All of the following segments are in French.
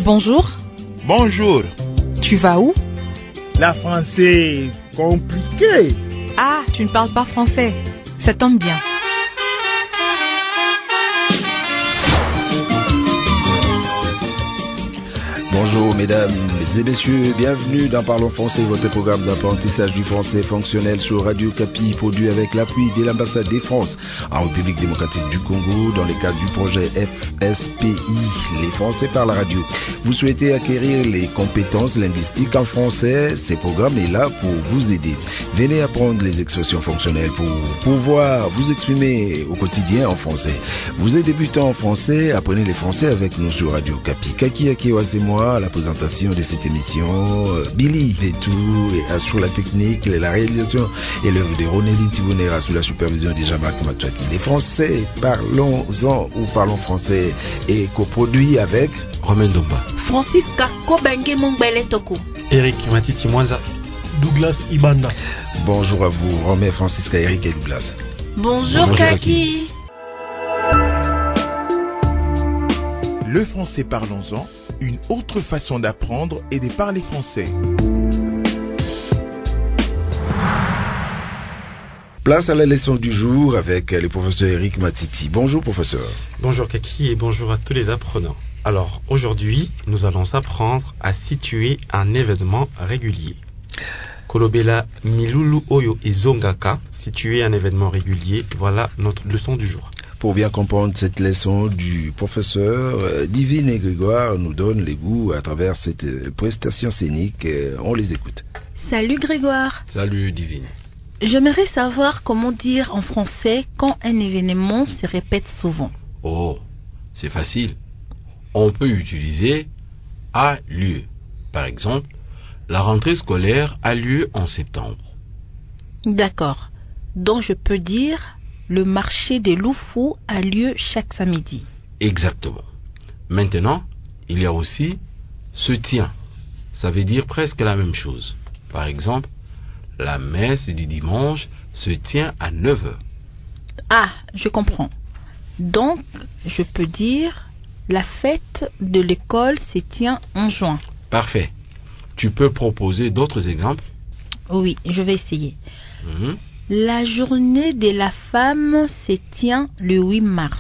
Bonjour. Bonjour. Tu vas où? La français compliqué. Ah, tu ne parles pas français. Ça tombe bien. Bonjour mesdames et messieurs, bienvenue dans Parlons Français, votre programme d'apprentissage du français fonctionnel sur Radio Kapi, produit avec l'appui de l'ambassade de France en République démocratique du Congo dans le cadre du projet FSPI, les Français par la radio. Vous souhaitez acquérir les compétences linguistiques en français? Ce programme est là pour vous aider. Venez apprendre les expressions fonctionnelles pour pouvoir vous exprimer au quotidien en français. Vous êtes débutant en français, apprenez les français avec nous sur Radio Kapi. Kaki Akewa, c'est moi à la présentation de cette émission. Billy et tout, et assure la technique, la réalisation et l'œuvre de Ronelin Tibonera sous la supervision de Jean-Marc Matouaki. Les Français, parlons-en ou parlons français est coproduit avec Romain Domba, Francisca Kobenge Mongbele Toko, Eric Matiti Mwanza, Douglas Ibanda. Bonjour à vous, Romain, Francisca, Eric et Douglas. Bonjour Kaki. Le français parlons-en, une autre façon d'apprendre et de parler français. Place à la leçon du jour avec le professeur Eric Matiti. Bonjour professeur. Bonjour Kaki et bonjour à tous les apprenants. Alors aujourd'hui, nous allons apprendre à situer un événement régulier. Kolobela Milulu Oyo et Zongaka, situer un événement régulier, voilà notre leçon du jour. Pour bien comprendre cette leçon du professeur, Divine et Grégoire nous donnent les goûts à travers cette prestation scénique. On les écoute. Salut Grégoire. Salut Divine. J'aimerais savoir comment dire en français quand un événement se répète souvent. Oh, c'est facile. On peut utiliser a lieu. Par exemple, la rentrée scolaire a lieu en septembre. D'accord. Donc je peux dire le marché des loups-fous a lieu chaque samedi. Exactement. Maintenant, il y a aussi se tient. Ça veut dire presque la même chose. Par exemple, la messe du dimanche se tient à 9h. Ah, je comprends. Donc, je peux dire la fête de l'école se tient en juin. Parfait. Tu peux proposer d'autres exemples? Oui, je vais essayer. La journée de la femme se tient le 8 mars.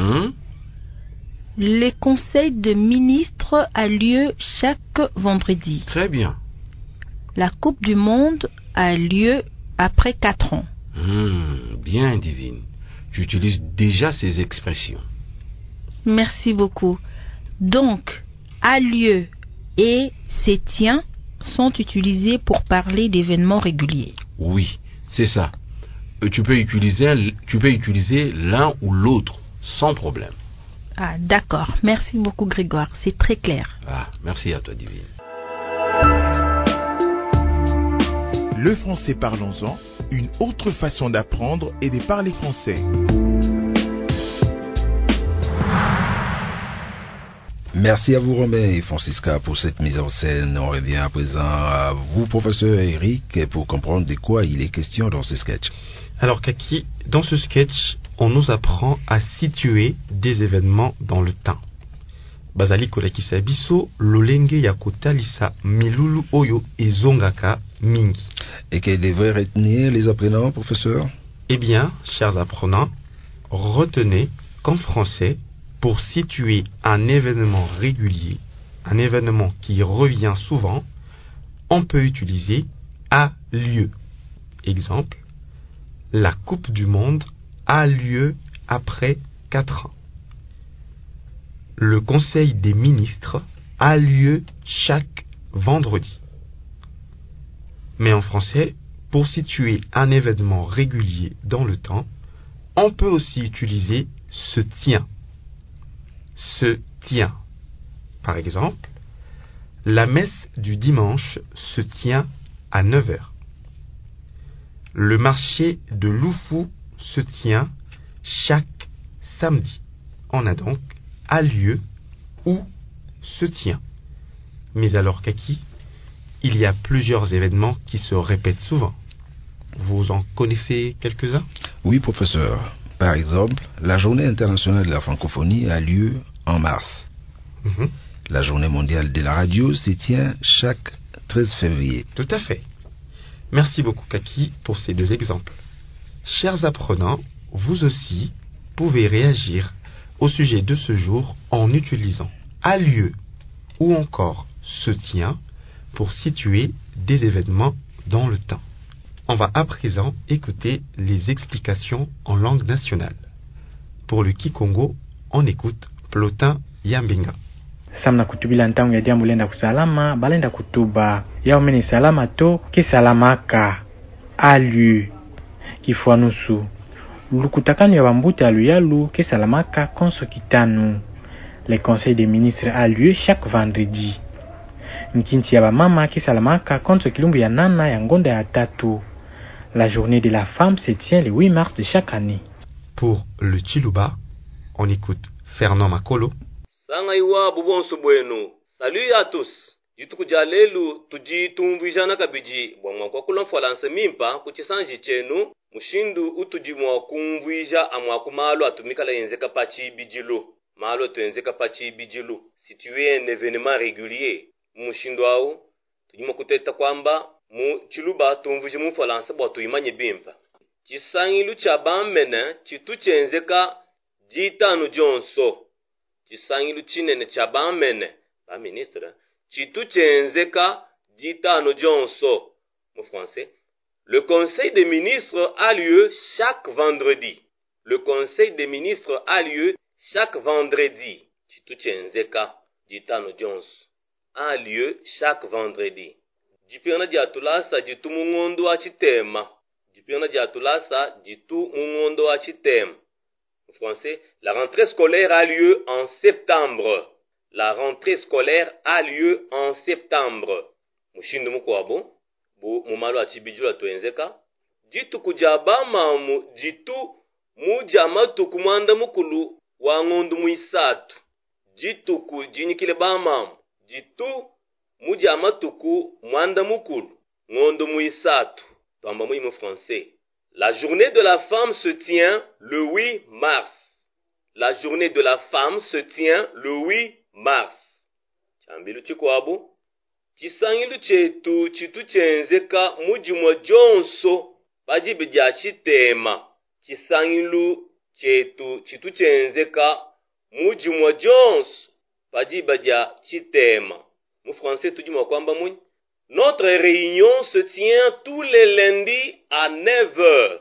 Le conseil de ministres a lieu chaque vendredi. Très bien. La Coupe du Monde a lieu après 4 ans. Bien, Divine. J'utilise déjà ces expressions. Merci beaucoup. Donc, a lieu et se tient sont utilisés pour parler d'événements réguliers. Oui, c'est ça. Tu peux utiliser l'un ou l'autre sans problème. Ah, d'accord. Merci beaucoup, Grégoire. C'est très clair. Ah, merci à toi, Divine. Le français parlons-en, une autre façon d'apprendre et de parler français. Merci à vous Romain et Francisca pour cette mise en scène. On revient à présent à vous professeur Eric pour comprendre de quoi il est question dans ce sketch. Alors Kaki, dans ce sketch, on nous apprend à situer des événements dans le temps. Bazali kolakisa biso lolenge ya kotalisa milulu oyo ezongaka mingi. Et que devraient retenir les apprenants, professeur? Eh bien, chers apprenants, retenez qu'en français, pour situer un événement régulier, un événement qui revient souvent, on peut utiliser a lieu. Exemple, la Coupe du Monde a lieu après 4 ans. Le Conseil des ministres a lieu chaque vendredi. Mais en français, pour situer un événement régulier dans le temps, on peut aussi utiliser se tient. Se tient. Par exemple, la messe du dimanche se tient à 9h. Le marché de Loufou se tient chaque samedi. On a donc a lieu ou se tient. Mais alors Kaki, il y a plusieurs événements qui se répètent souvent. Vous en connaissez quelques-uns? Oui, professeur. Par exemple, la Journée internationale de la francophonie a lieu en mars. La journée mondiale de la radio se tient chaque 13 février. Tout à fait. Merci beaucoup Kaki pour ces 2 exemples. Chers apprenants, vous aussi pouvez réagir au sujet de ce jour en utilisant a lieu ou encore se tient pour situer des événements dans le temps. On va à présent écouter les explications en langue nationale. Pour le Kikongo, on écoute Plotin Yambinga. Samna kutubila ntangu ya jambo lenda kusalama, balenda kutuba. Yao mene salama to, ke salamaka. Alu, kifua nusu. Lukutakanu ya bambuta alu yalu, ke salamaka konso kitanu. Le conseil des ministres a lieu chaque vendredi. Nkinti ya bamama ke salamaka konso kilumbu ya nana ya ngonda ya tatu. La journée de la femme se tient le 8 mars de chaque année. Pour le Chiluba, on écoute Fernand Makolo. Sangaiwa bubonso bwenu. Salut à tous. Jitukujalelu tuji tumvijana kabiji bwamwa kwa kulonfolanse mimpa kuchisanji chenu mushindu utuji mwa kumvija amwa kumalo atumikala yenzeka pachi bijilu. Malo tuenzeka pachi bijilu. Situé un événement régulier. Mushindu au tujimo kuteta kwamba mu chiluba tumvije mu folanse bwa tuyimanye bimpa. Chisangilu cha bamene chituchenzeka jitanu jonso. Chisangilu chinene cha bamene ba ministre chituchenzeka jitanu jonso. Mon français. Le conseil des ministres a lieu chaque vendredi. Le conseil des ministres a lieu chaque vendredi. Chituchenzeka jitanu jonso a lieu chaque vendredi. Jipirana jatulasa jitu mungondo wa chitema. Jipirana jatulasa jitu mungondo wa chitema. En français, la rentrée scolaire a lieu en septembre. La rentrée scolaire a lieu en septembre. Mushindu mukwabo, bu mumalo achibijula tuenzeka. Jitu kujabama mu jitu mujama tukumanda mukulu wa ngondu muisatu. Jitu kujinyikile bama jitu mujama tuku mwanda mukulu ngondu muisatu. Tamba mu français. La journée de la femme se tient le 8 mars. La journée de la femme se tient le 8 mars. Chambilu chikwabo. Chisangilu chetu chituchenzeka mujimwa jonso pajibija chitema. Chisangilu chetu chituchenzeka mujimwa jonso pajibija chitema. Mu français tujimwa kwamba mwenye. Notre réunion se tient tous les lundis à 9h.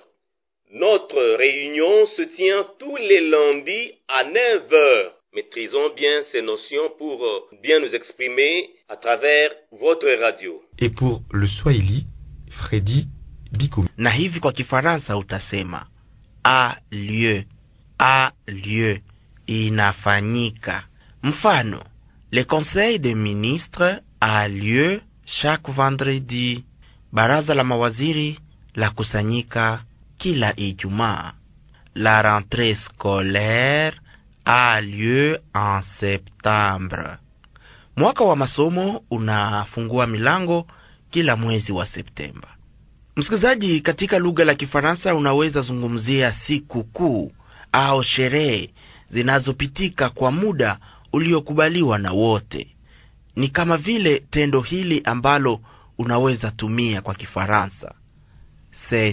Notre réunion se tient tous les lundis à 9h. Maîtrisons bien ces notions pour bien nous exprimer à travers votre radio. Et pour le Swahili, Freddy Bikoum. Na hivi kwa Kifaransa utasema a lieu inafanyika. Mfano, le conseil des ministres a lieu chaque vendredi. Baraza la mawaziri la kusanyika kila Ijumaa. La rentrée scolaire a lieu en septembre. Mwaka wa masomo unafungua milango kila mwezi wa Septemba. Msikilizaji, katika lugha la Kifaransa unaweza zungumzia siku kuu au sherehe zinazopitika kwa muda uliokubaliwa na wote. Ni kama vile tendo hili ambalo unaweza tumia kwa Kifaransa. Se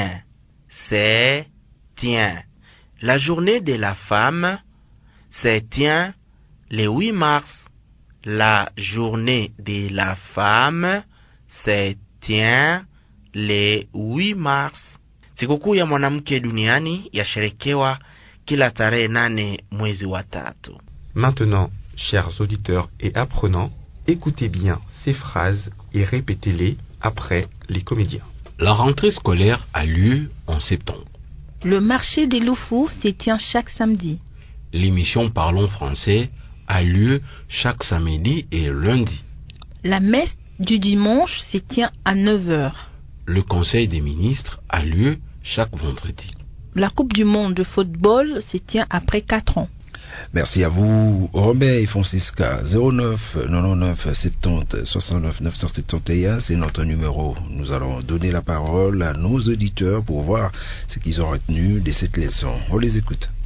tient. La journée de la femme se tient le 8 mars. La journée de la femme se tient le 8 mars. Sikukuu ya mwanamke duniani yasherekewa kila tarehe 8 mwezi wa 3. Maintenant, chers auditeurs et apprenants, écoutez bien ces phrases et répétez-les après les comédiens. La rentrée scolaire a lieu en septembre. Le marché des Loufous se tient chaque samedi. L'émission Parlons français a lieu chaque samedi et lundi. La messe du dimanche se tient à 9h. Le conseil des ministres a lieu chaque vendredi. La Coupe du monde de football se tient après 4 ans. Merci à vous, Robert et Francisca. 09 99 70 69 971, c'est notre numéro. Nous allons donner la parole à nos auditeurs pour voir ce qu'ils ont retenu de cette leçon. On les écoute.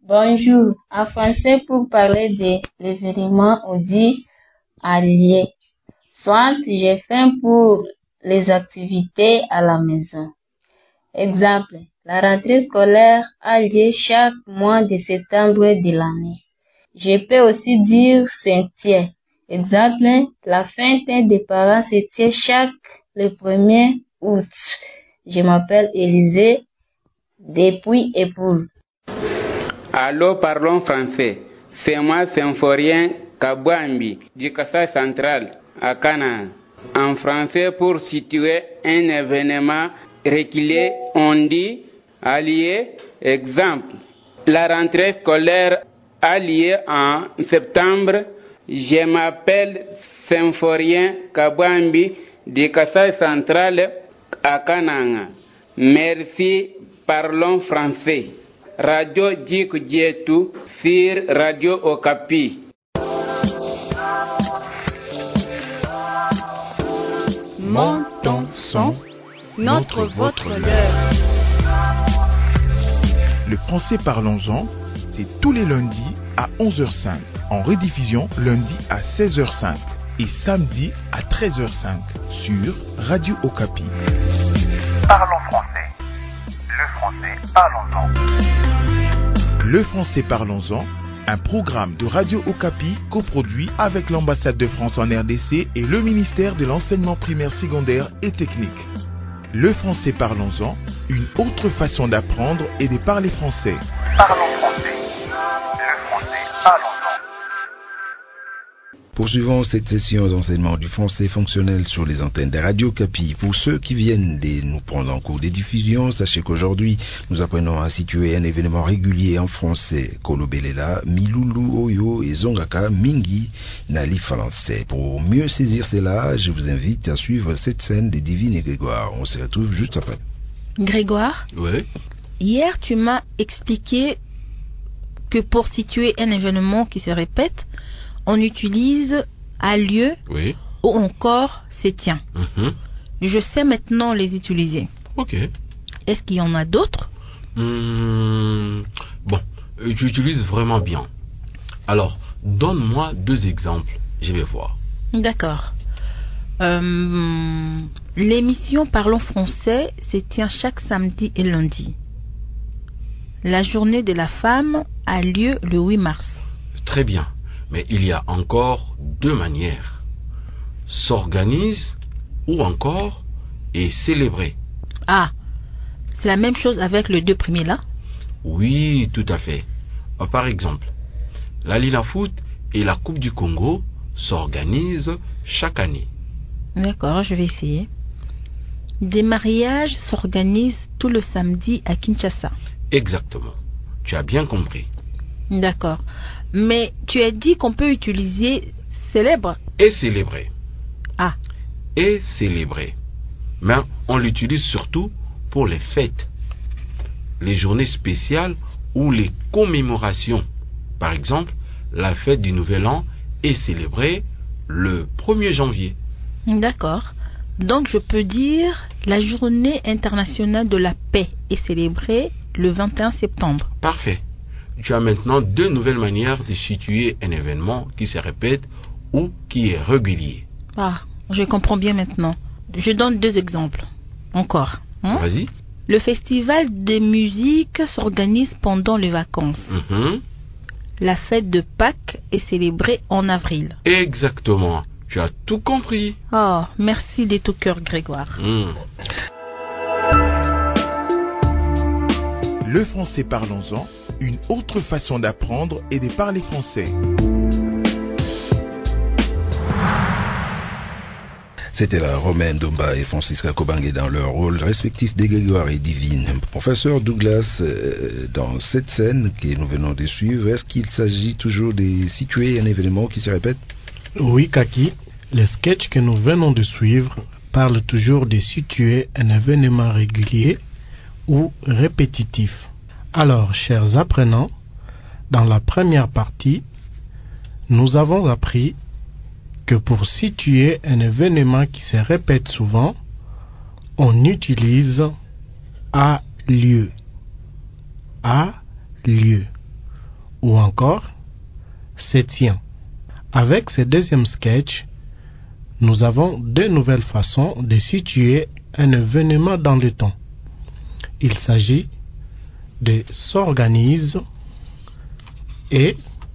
Bonjour. En français, pour parler de l'événement, on dit allié. Soit j'ai faim pour les activités à la maison. Exemple, la rentrée scolaire a lieu chaque mois de septembre de l'année. Je peux aussi dire Saint-Tien. Exemple, la fête des parents se tient chaque le 1er août. Je m'appelle Élisée depuis Époule. Allô, parlons français. C'est moi, Symphorien Kabouambi, du Kassai central, à Canaan. En français, pour situer un événement reculé, on dit allié. Exemple, la rentrée scolaire a lieu en septembre. Je m'appelle Symphorien Kabouambi, du Kassai central, à Canaan. Merci, parlons français. Radio Djik Djetou sur Radio Okapi. Montons son, notre, votre, leur. Le français parlons-en, c'est tous les lundis à 11h05, en rediffusion lundi à 16h05 et samedi à 13h05 sur Radio Okapi. Parlons français. Le français parlons-en. Le français parlons-en, un programme de Radio Okapi coproduit avec l'ambassade de France en RDC et le ministère de l'enseignement primaire, secondaire et technique. Le français parlons-en, une autre façon d'apprendre et de parler français. Parlons français. Le français parlons-en. Poursuivons cette session d'enseignement du français fonctionnel sur les antennes de Radio Okapi. Pour ceux qui viennent de nous prendre en cours de diffusion, sachez qu'aujourd'hui, nous apprenons à situer un événement régulier en français. Kolobelela, Milulu, Oyo et Zongaka, Mingi, Nali français. Pour mieux saisir cela, je vous invite à suivre cette scène des Divines et Grégoire. On se retrouve juste après. Grégoire? Oui. Hier, tu m'as expliqué que pour situer un événement qui se répète, on utilise a lieu Oui. ou encore se tient. Je sais maintenant les utiliser. Ok. Est-ce qu'il y en a d'autres? Bon, tu utilises vraiment bien. Alors, donne-moi 2 exemples. Je vais voir. D'accord. L'émission Parlons français se tient chaque samedi et lundi. La journée de la femme a lieu le 8 mars. Très bien. Mais il y a encore 2 manières. S'organise ou encore et célébrer. Ah, c'est la même chose avec les 2 premiers là? Oui, tout à fait. Par exemple, la Lila Foot et la Coupe du Congo s'organisent chaque année. D'accord, je vais essayer. Des mariages s'organisent tout le samedi à Kinshasa. Exactement. Tu as bien compris. D'accord. Mais tu as dit qu'on peut utiliser célèbre et célébrer. Ah. Et célébrer. Mais on l'utilise surtout pour les fêtes, les journées spéciales ou les commémorations. Par exemple, la fête du Nouvel An est célébrée le 1er janvier. D'accord. Donc je peux dire la journée internationale de la paix est célébrée le 21 septembre. Parfait. Tu as maintenant 2 nouvelles manières de situer un événement qui se répète ou qui est régulier. Ah, je comprends bien maintenant. Je donne 2 exemples. Encore. Vas-y. Le festival de musique s'organise pendant les vacances. La fête de Pâques est célébrée en avril. Exactement. Tu as tout compris. Oh, merci de tout cœur, Grégoire. Le français parlons-en, une autre façon d'apprendre et de parler français. C'était la Romaine Domba et Francisca Kobange dans leur rôle respectif de Grégoire et Divine. Professeur Douglas, dans cette scène que nous venons de suivre, est-ce qu'il s'agit toujours de situer un événement qui se répète? Oui, Kaki. Le sketch que nous venons de suivre parle toujours de situer un événement régulier ou répétitif. Alors, chers apprenants, dans la première partie, nous avons appris que pour situer un événement qui se répète souvent, on utilise a lieu. A lieu. ou encore se tient. Avec ce deuxième sketch, nous avons deux nouvelles façons de situer un événement dans le temps. Il s'agit de s'organise et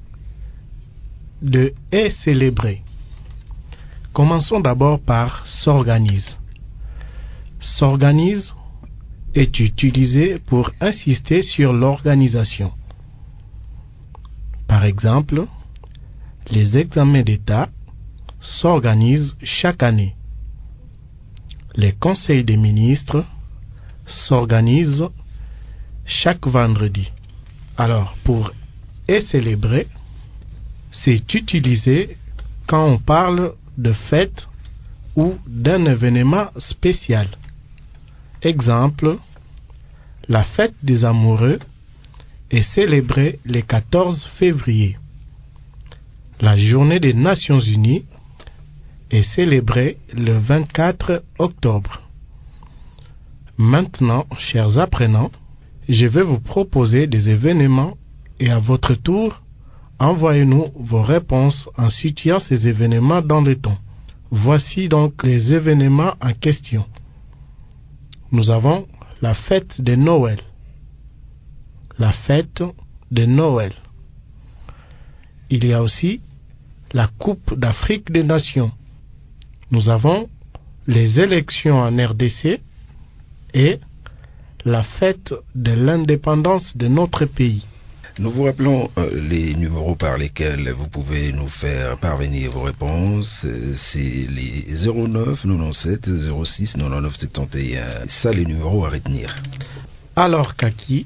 de est célébré. Commençons d'abord par s'organise. S'organise est utilisé pour insister sur l'organisation. Par exemple, les examens d'État s'organisent chaque année. Les conseils des ministres s'organisent chaque vendredi. Alors, pour est célébré, c'est utilisé quand on parle de fête ou d'un événement spécial. Exemple, la fête des amoureux est célébrée le 14 février. La journée des Nations Unies est célébrée le 24 octobre. Maintenant, chers apprenants, je vais vous proposer des événements et à votre tour, envoyez-nous vos réponses en situant ces événements dans le temps. Voici donc les événements en question. Nous avons la fête de Noël. La fête de Noël. Il y a aussi la Coupe d'Afrique des Nations. Nous avons les élections en RDC et la fête de l'indépendance de notre pays. Nous vous rappelons les numéros par lesquels vous pouvez nous faire parvenir vos réponses. C'est les 09 97 06 99 71. Ça, les numéros à retenir. Alors, Kaki,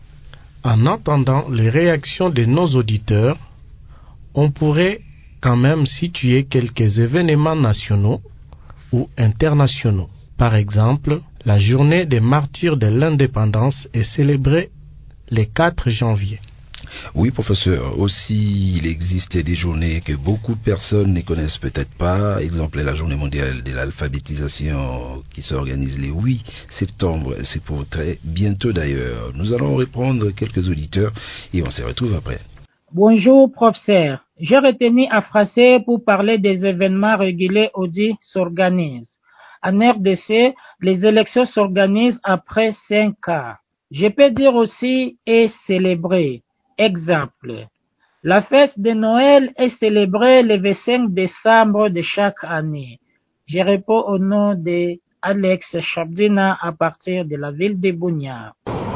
en entendant les réactions de nos auditeurs, on pourrait quand même situer quelques événements nationaux ou internationaux. Par exemple, la journée des martyrs de l'indépendance est célébrée le 4 janvier. Oui, professeur. Aussi, il existe des journées que beaucoup de personnes ne connaissent peut-être pas. Exemple, la journée mondiale de l'alphabétisation qui s'organise le 8 septembre. C'est pour très bientôt d'ailleurs. Nous allons répondre quelques auditeurs et on se retrouve après. Bonjour, professeur. J'ai retenu un français pour parler des événements réguliers audits s'organisent. En RDC, les élections s'organisent après 5 ans. Je peux dire aussi est célébré. Exemple, la fête de Noël est célébrée le 25 décembre de chaque année. Je réponds au nom de Alex Chabdina à partir de la ville de Bunia.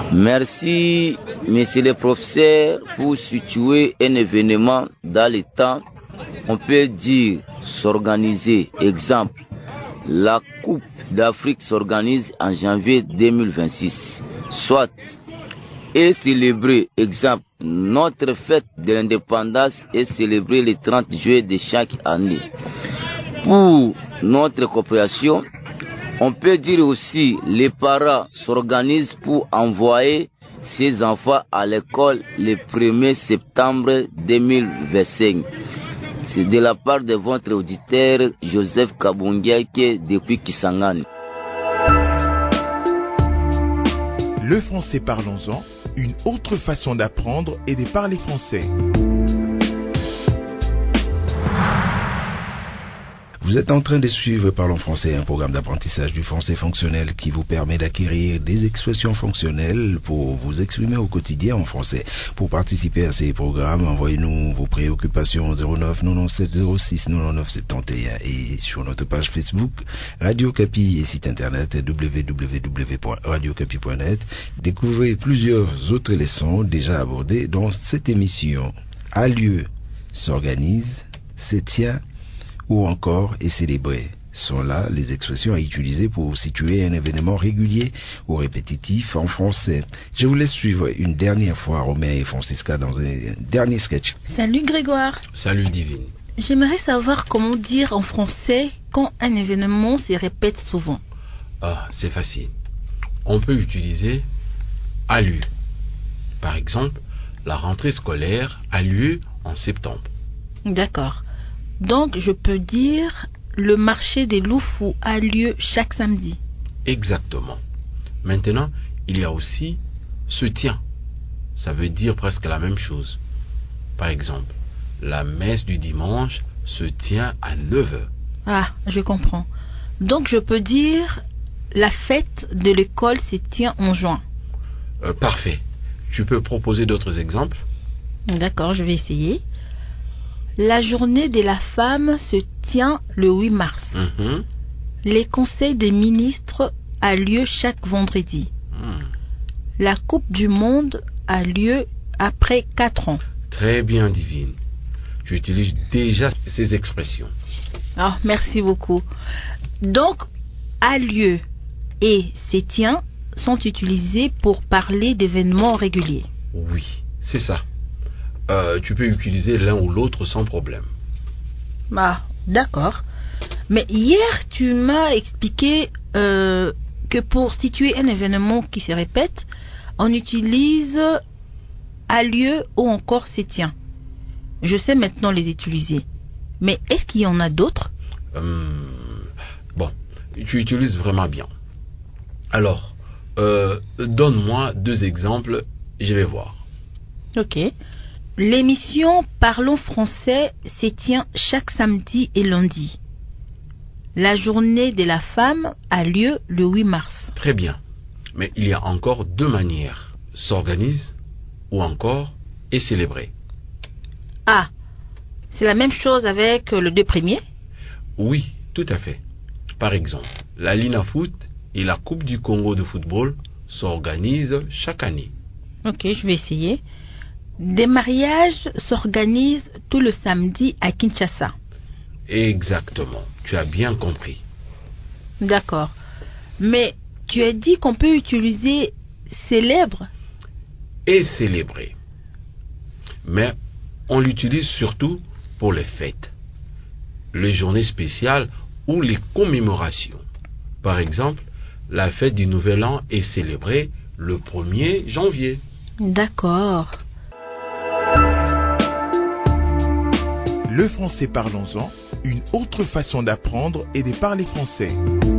Merci, monsieur le professeur, pour situer un événement dans le temps. On peut dire s'organiser. Exemple, la Coupe d'Afrique s'organise en janvier 2026. Soit est célébrée. Exemple, notre fête de l'indépendance est célébrée le 30 juillet de chaque année. Pour notre coopération, on peut dire aussi les parents s'organisent pour envoyer ses enfants à l'école le 1er septembre 2025. C'est de la part de votre auditeur Joseph Kabungiake depuis Kisangani. Le français parlons-en, une autre façon d'apprendre et de parler français. Vous êtes en train de suivre Parlons français, un programme d'apprentissage du français fonctionnel qui vous permet d'acquérir des expressions fonctionnelles pour vous exprimer au quotidien en français. Pour participer à ces programmes, envoyez-nous vos préoccupations au 09 97 06 99 71 et sur notre page Facebook Radio Capi et site internet www.radiocapi.net. Découvrez plusieurs autres leçons déjà abordées dans cette émission. A lieu, s'organise, se tient ou encore est célébré. Sont là les expressions à utiliser pour situer un événement régulier ou répétitif en français. Je vous laisse suivre une dernière fois Romain et Francisca dans un dernier sketch. Salut Grégoire. Salut Divine. J'aimerais savoir comment dire en français quand un événement se répète souvent. Ah, c'est facile. On peut utiliser a lieu. Par exemple, la rentrée scolaire a lieu en septembre. D'accord. Donc, je peux dire le marché des Loufous a lieu chaque samedi. Exactement. Maintenant, il y a aussi se tient. Ça veut dire presque la même chose. Par exemple, la messe du dimanche se tient à 9h. Ah, je comprends. Donc je peux dire la fête de l'école se tient en juin. Parfait. Tu peux proposer d'autres exemples? D'accord, je vais essayer. La journée de la femme se tient le 8 mars. Les conseils des ministres a lieu chaque vendredi. La Coupe du Monde a lieu après 4 ans. Très bien, Divine. Tu utilises déjà ces expressions. Oh, merci beaucoup. Donc, a lieu et se tient sont utilisés pour parler d'événements réguliers. Oui, c'est ça. Tu peux utiliser l'un ou l'autre sans problème. Ah, d'accord. Mais hier, tu m'as expliqué que pour situer un événement qui se répète, on utilise a lieu ou encore se tient. Je sais maintenant les utiliser. Mais est-ce qu'il y en a d'autres? Bon, tu utilises vraiment bien. Alors, donne-moi 2 exemples, je vais voir. Ok. L'émission Parlons français se tient chaque samedi et lundi. La journée de la femme a lieu le 8 mars. Très bien. Mais il y a encore 2 manières. S'organise ou encore est célébré. Ah, c'est la même chose avec le 2 premiers? Oui, tout à fait. Par exemple, la Linafoot et la Coupe du Congo de football s'organisent chaque année. Ok, je vais essayer. Des mariages s'organisent tout le samedi à Kinshasa. Exactement, tu as bien compris. D'accord. Mais tu as dit qu'on peut utiliser célèbre et célébrer. Mais on l'utilise surtout pour les fêtes, les journées spéciales ou les commémorations. Par exemple, la fête du Nouvel An est célébrée le 1er janvier. D'accord. Le français parlons-en, une autre façon d'apprendre et de parler français.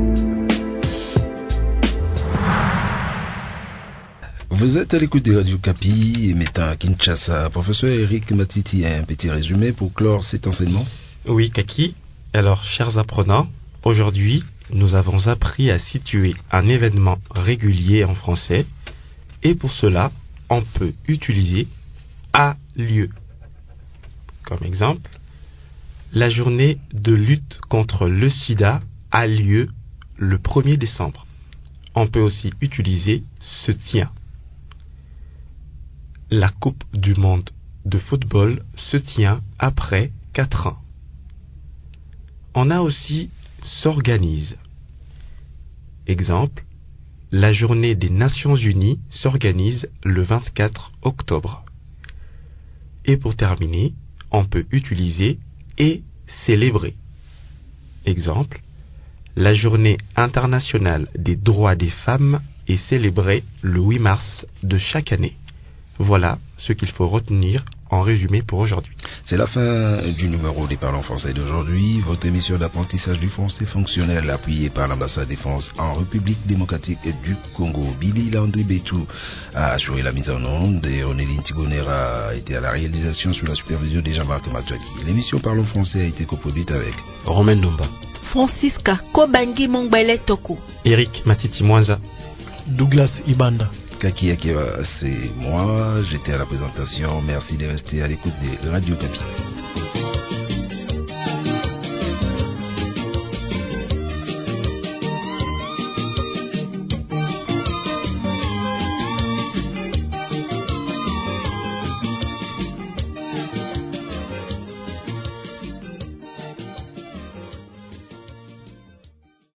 Vous êtes à l'écoute de Radio Kapi, émettant à Kinshasa. Professeur Eric Matiti, un petit résumé pour clore cet enseignement? Oui, Kaki. Alors, chers apprenants, aujourd'hui, nous avons appris à situer un événement régulier en français. Et pour cela, on peut utiliser a lieu. Comme exemple, la journée de lutte contre le sida a lieu le 1er décembre. On peut aussi utiliser se tient. La Coupe du Monde de football se tient après 4 ans. On a aussi s'organise. Exemple, la journée des Nations Unies s'organise le 24 octobre. Et pour terminer, on peut utiliser et célébrer. Exemple, la journée internationale des droits des femmes est célébrée le 8 mars de chaque année. Voilà ce qu'il faut retenir en résumé pour aujourd'hui. C'est la fin du numéro des Parlons français d'aujourd'hui, votre émission d'apprentissage du français fonctionnel appuyée par l'ambassade de France en République démocratique du Congo. Billy Landry Betou a assuré la mise en onde et Ronelin Tigonera a été à la réalisation sous la supervision de Jean-Marc Matouaki. L'émission Parlons français a été coproduite avec Romain Nomba, Francisca Kobangi Mongbele Toko, Eric Matiti Mwanza, Douglas Ibanda. Kaki Akiva, c'est moi, j'étais à la présentation. Merci de rester à l'écoute de Radio Kapi.